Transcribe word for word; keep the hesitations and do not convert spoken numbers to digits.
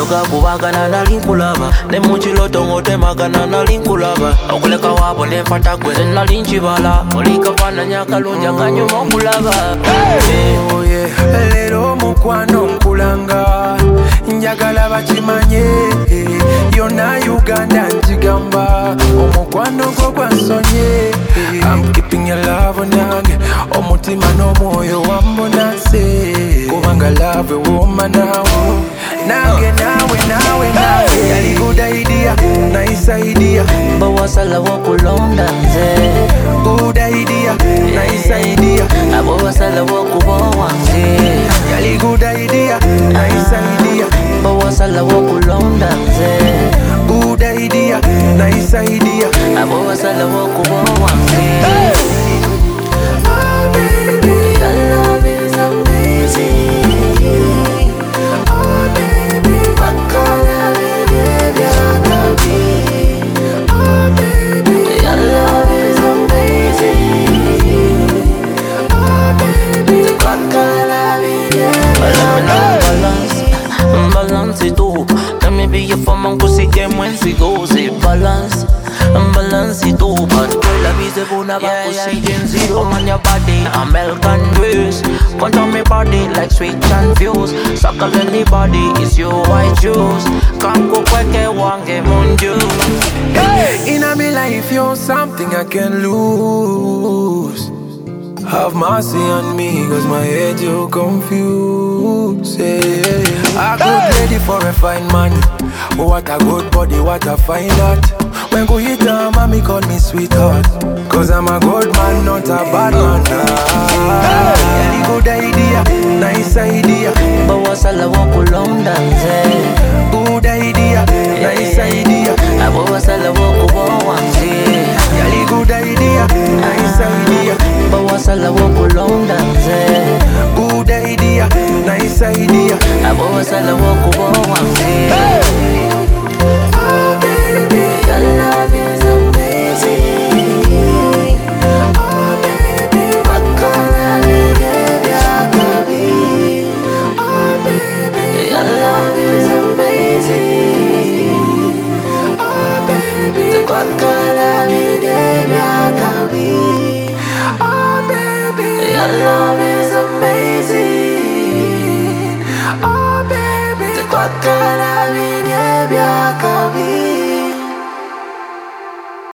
Naluga kubagana na linkulaba ne muchiloto ngote magana na linkulaba okuleka wabo ne fata kweze na linchibala olika fana nyakalunja kanyuma okulaba. Oh yeah, lero mukwano nkulanga njagala bakimanye yona Uganda njigamba omukwano gwo gwansonye. I'm keeping your love nange omutima n'omwoyo wambonase kubanga love woman nawe nange nawe nawe nawe yali good idea nice idea bawasala wokulonda nze good idea nice idea bawasala wokubowa nze yali good idea nice idea bawasala wokulonda nze good idea nice idea bawasala wokubowa nze. Balance it all. Let me be your fun man, cause it game when she goes it. Balance, balance it all. But girl, I be the bone of a pussy gen zero on your body. American dress, want on me body like sweet and fuse. Suckle anybody, it's your white shoes. Can't go kweke wange munju. In a me life, you're something I can lose. Have mercy on me, cause my head you confused. Yeah. A good lady for a fine man. What a good body, what a fine heart. When go hit her, mommy call me sweetheart. Cause I'm a good man, not a bad man. Ah, good idea, nice idea. Bawasala wokulonda nze Good idea, nice idea. bawasala wokubowa nze Yali good idea, nice idea. bawasala wokulonda nze Good idea, nice idea. bawasala wokubowa nze. Your love is amazing. Oh baby, te kwakala minye byakabi.